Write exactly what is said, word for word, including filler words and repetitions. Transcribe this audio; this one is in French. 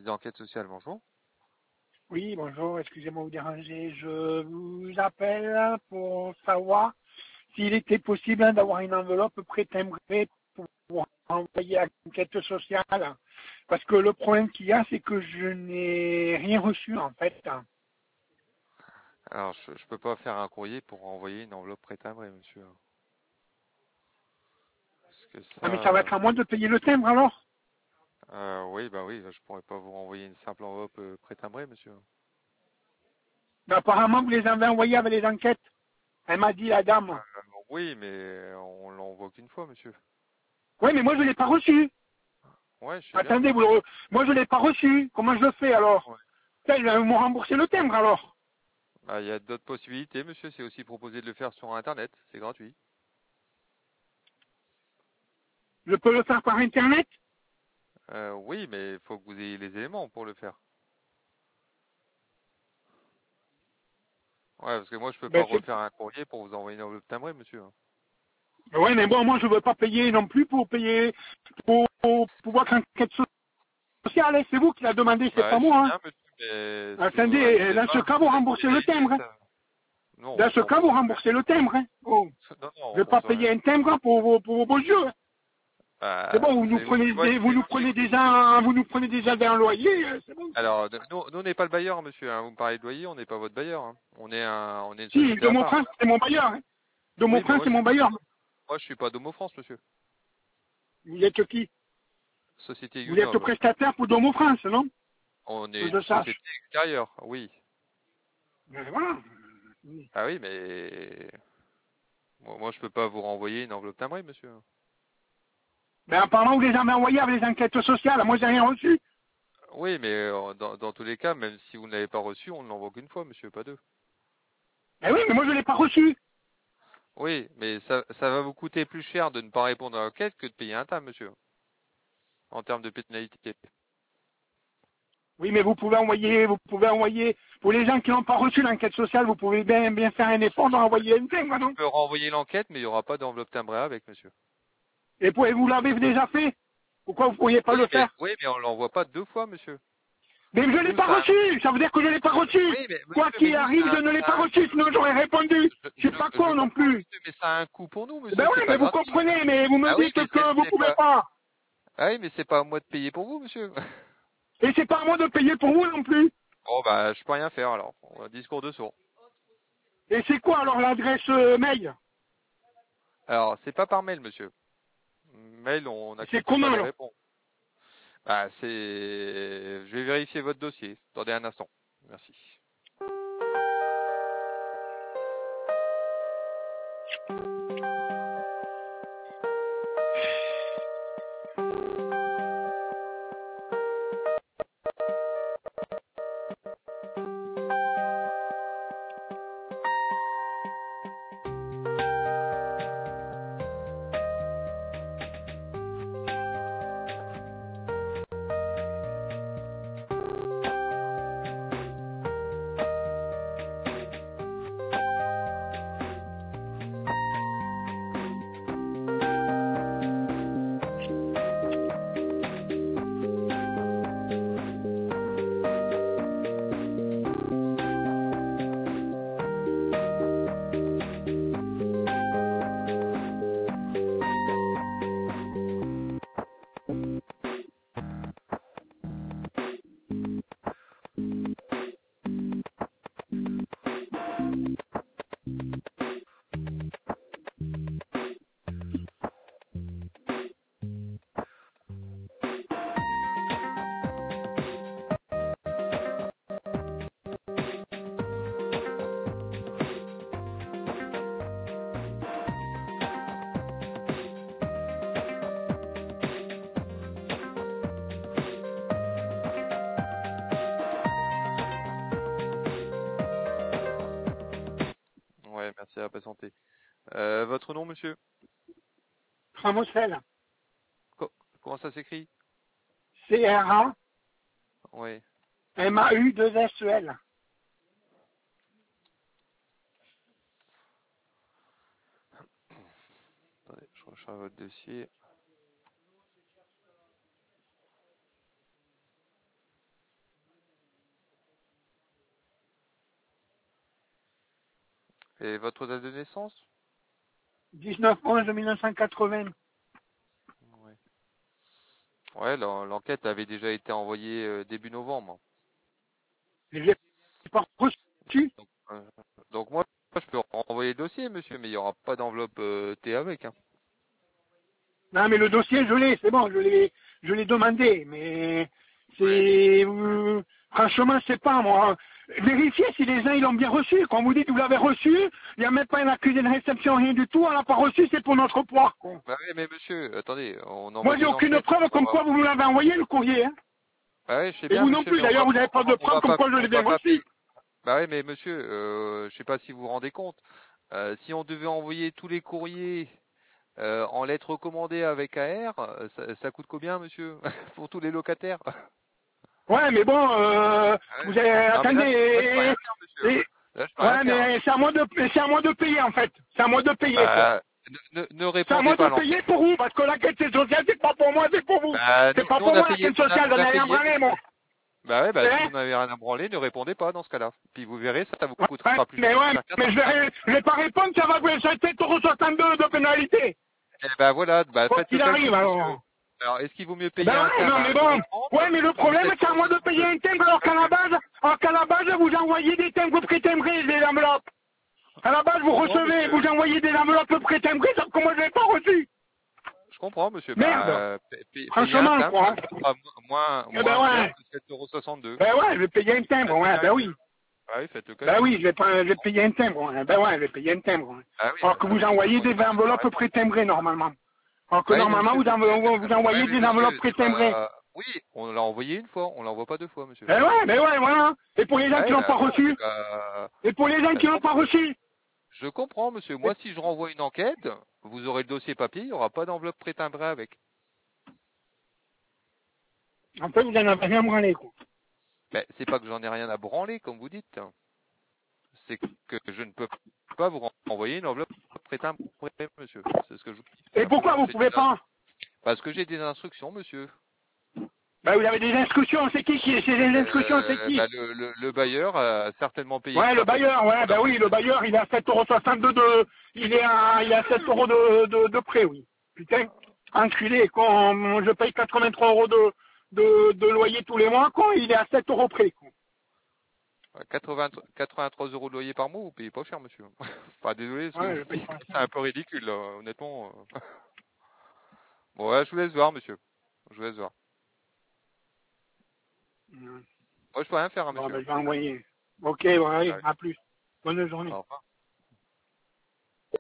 d'enquête sociale, bonjour. Oui, bonjour, excusez-moi de vous déranger. Je vous appelle pour savoir s'il était possible d'avoir une enveloppe pré-timbrée pour envoyer à l'enquête sociale. Parce que le problème qu'il y a, c'est que je n'ai rien reçu en fait. Alors, je, je peux pas faire un courrier pour envoyer une enveloppe pré-timbrée, monsieur. Parce que Ah mais ça va ça, être à moi de payer le timbre alors? euh, oui, bah oui, je pourrais pas vous renvoyer une simple enveloppe euh, pré-timbrée, monsieur. Mais apparemment vous les avez envoyés avec les enquêtes. Elle m'a dit la dame. Euh, oui, mais on l'envoie qu'une fois, monsieur. Oui mais moi je ne l'ai pas reçu. Ouais, je sais bien. Attendez, vous le... moi je ne l'ai pas reçu. Comment je le fais alors? Ouais. Putain, ils vont me rembourser le timbre alors. Bah, il y a d'autres possibilités, monsieur. C'est aussi proposé de le faire sur Internet. C'est gratuit. Je peux le faire par internet? Euh, oui, mais il faut que vous ayez les éléments pour le faire. Ouais, parce que moi, je peux pas Ben, c'est... refaire un courrier pour vous envoyer une enveloppe timbrée, monsieur. Oui, mais bon, moi, je veux pas payer non plus pour payer, pour, pour, pour votre enquête sociale. Hein. C'est vous qui l'a demandé, c'est Bah, pas je sais moi. Hein. bien, monsieur, mais si vous Attendez, réalisez dans ce pas, cas, vous vous êtes remboursez le pénalisé, timbre. Hein. ça. Non, on Dans vous ce cas, vous rembourse rien. remboursez le timbre. Hein. Oh. Non, non, on Je vais pas rembourse payer rien. un timbre pour vos, pour vos beaux yeux. Hein. C'est Bah, bon, vous nous c'est vous qui prenez, des- vous voyez, nous monsieur. prenez déjà, vous nous prenez déjà d'un loyer. Hein. C'est bon. Alors, de- nous, nous, on n'est pas le bailleur, monsieur, hein. Vous me parlez de loyer, on n'est pas votre bailleur, hein. On est un, on est une Si, société de à mon part. prince, c'est mon bailleur. Hein. De mon Oui, mais prince, moi, c'est je suis mon pas bailleur. d'Homo, moi, je suis pas d'Homo France, monsieur. Vous êtes qui? Société Vous êtes Younob. prestataire pour Domo France, non? On Que est je une sache. société extérieure, oui. Ben voilà. Ah oui, mais moi, moi, je peux pas vous renvoyer une enveloppe timbrée, monsieur. Ben apparemment, vous les avez envoyés avec les enquêtes sociales. Moi, j'ai rien reçu. Oui, mais euh, dans, dans tous les cas, même si vous ne l'avez pas reçu, on ne l'envoie qu'une fois, monsieur, pas deux. Ben oui, mais moi, je l'ai pas reçu. Oui, mais ça, ça va vous coûter plus cher de ne pas répondre à l'enquête que de payer un timbre, monsieur, en termes de pénalité. Oui, mais vous pouvez envoyer, vous pouvez envoyer, pour les gens qui n'ont pas reçu l'enquête sociale, vous pouvez bien, bien faire un effort d'en envoyer une timbre, Je non? peux renvoyer l'enquête, mais il n'y aura pas d'enveloppe timbrée avec, monsieur. Et pour, vous l'avez déjà fait? Pourquoi vous ne pourriez pas Oui, le mais faire? oui, mais on l'envoie pas deux fois, monsieur. Mais je ne l'ai Nous, pas ça, reçu! Ça veut dire que je ne l'ai pas reçu! oui, mais Quoi monsieur, mais qu'il nous, arrive, je ça, ne l'ai pas ça, reçu, sinon j'aurais répondu. je, Je suis pas je, je con non comprends, plus. monsieur, mais ça a un coût pour nous, Ben monsieur. oui, C'est mais pas vous gratuit. comprenez, mais vous me Ah oui, dites mais c'est, que vous c'est pouvez pas. pas. Ah oui, mais c'est pas à moi de payer pour vous, monsieur. Et c'est pas à moi de payer pour vous non plus. Bon, bah, je peux rien faire alors. Un discours de sourd. Et c'est quoi alors l'adresse euh, mail? Alors, c'est pas par mail, monsieur. Mail, on C'est n'accepte comment pas les alors? réponses. Bah, c'est. Je vais vérifier votre dossier. Attendez un instant. Merci. Ouais, merci à patienter. Euh, votre nom, monsieur? Ramosel. Co- Comment ça s'écrit? C R A Oui. M A U deux S E L. Attendez, je recherche votre dossier. Et votre date de naissance? dix-neuf onze mille neuf cent quatre-vingts. Ouais, ouais, l'en- l'enquête avait déjà été envoyée euh, début novembre. Je l'ai pas reçu. Donc, euh, donc moi, je peux renvoyer le dossier, monsieur, mais il n'y aura pas d'enveloppe euh, T avec. Hein. Non, mais le dossier, je l'ai, c'est bon, je l'ai, je l'ai demandé, mais Ouais. c'est, euh, franchement, c'est pas moi. Vérifiez si les gens ils l'ont bien reçu. Quand vous dites que vous l'avez reçu, il n'y a même pas une accusé de réception, rien du tout. On l'a pas reçu, c'est pour notre poids. Quoi. Bah oui, mais monsieur, attendez, on Moi, envoie j'ai une aucune enquête. preuve On comme va... quoi vous me l'avez envoyé le courrier. Hein. Bah oui, je sais Et bien, vous non monsieur, plus, mais on d'ailleurs, va, vous n'avez pas de on preuve va comme pas, quoi je on l'ai bien va pas payer. reçu. Bah oui, mais monsieur, euh, je sais pas si vous vous rendez compte. Euh, si on devait envoyer tous les courriers euh, en lettres recommandées avec A R, euh, ça, ça coûte combien, monsieur, pour tous les locataires? Ouais, mais bon, euh, Ah ouais. vous avez, Non, mais là, attendez, je, là, je peux et, rien faire, monsieur. et- Là, je peux rien ouais, faire. Hein. mais c'est à moi de, c'est à moi de payer en fait. C'est à moi de payer quoi. Bah, ne, ne, ne C'est à répondez moi pas de à payer l'enquête. pour vous, parce que la caisse sociale, c'est pas pour moi, c'est pour vous. Bah, nous, C'est pas nous, on pour a moi la payé, caisse on a, sociale, on j'en ai a rien payé, branlé, monsieur. moi. Bah ouais, bah si Hein vous n'avez rien à branler, ne répondez pas dans ce cas-là. Puis vous verrez, ça vous Ouais, coûtera plus mais ouais, cher mais je vais, qu'un ré- je vais pas répondre, ça va vous sept euros soixante-deux de pénalité. Eh ben voilà, bah Quoi faites le qu'il arrive, calcul, monsieur. alors. Alors, est-ce qu'il vaut mieux payer Ben un ouais, timbre non, à mais un euro bon. trente Ouais, mais le ou problème, sept c'est à euros moi de payer soixante-deux un timbre, alors qu'à la Calcul. base, alors qu'à la base, vous envoyez des timbres pré-timbrés, des enveloppes. À la base, Je vous comprends, recevez, monsieur. vous envoyez des enveloppes pré-timbrées, sauf que moi, je l'ai pas reçu. Je comprends, monsieur. Merde. Bah, pa- pa- payer un Franchement, timbre, quoi. ça Hein. vous coûtera mo- moins, Eh ben moins cher ouais. que sept euros soixante-deux. Ben ouais, je vais payer un timbre, Faites le ouais, ben calcul. oui. Ah oui, faites le Ben calcul. oui, je vais, pas, je vais payer un timbre, ouais. Ben ouais, je vais payer un timbre. Ouais. Ah oui, Alors bah, que ça vous veut dire envoyez qu'on des est pas obligé de enveloppes répondre. pré-timbrées, normalement. Alors que Ouais, mais normalement, monsieur, vous, c'est, envo- c'est vous pas, ouais, envoyez mais des enveloppes monsieur, c'est pré-timbrées. pas, oui, on l'a envoyé une fois, on l'envoie pas deux fois, monsieur. Ben ouais, ben ouais, voilà. Et pour les gens qui Ouais, l'ont bah pas voilà, c'est reçu pas, Et pour les gens bah, qui je l'ont pas comprends. reçu Je comprends, monsieur. Moi, si je renvoie une enquête, vous aurez le dossier papier, il n'y aura pas d'enveloppe pré-timbrée avec. En fait, vous en avez rien branlé, quoi. Ben, c'est pas que j'en ai rien à branler, comme vous dites. C'est que je ne peux pas vous renvoyer une enveloppe pré-timbrée, monsieur. C'est ce que je vous dis, tout Et pourquoi simplement. vous J'ai des pouvez ins- pas Parce que j'ai des instructions, monsieur. Ben vous avez des instructions, c'est qui qui est ces instructions, c'est Euh, qui ben, le, le, le bailleur a certainement payé une Ouais, le facture bailleur, ouais, ben oui, le bailleur, il est à sept euros soixante-deux de, il est à, il est à sept euros de, de, de prêt, oui. Putain, enculé, quand je paye quatre-vingt-trois euros de, de, de loyer tous les mois, quand il est à sept euros près, quoi. quatre-vingts, quatre-vingt-trois euros de loyer par mois, vous payez pas cher, monsieur. Enfin, désolé, ce que Ouais, vous je paye dites, pas c'est ça. un peu ridicule, là, honnêtement. euh. Bon, ouais, je vous laisse voir, monsieur. Je vous laisse voir. Ouais. Moi, je peux rien faire, hein, Bon, monsieur. ben je vais envoyer. Ok, bon, allez, Allez, à plus. Bonne journée. au revoir.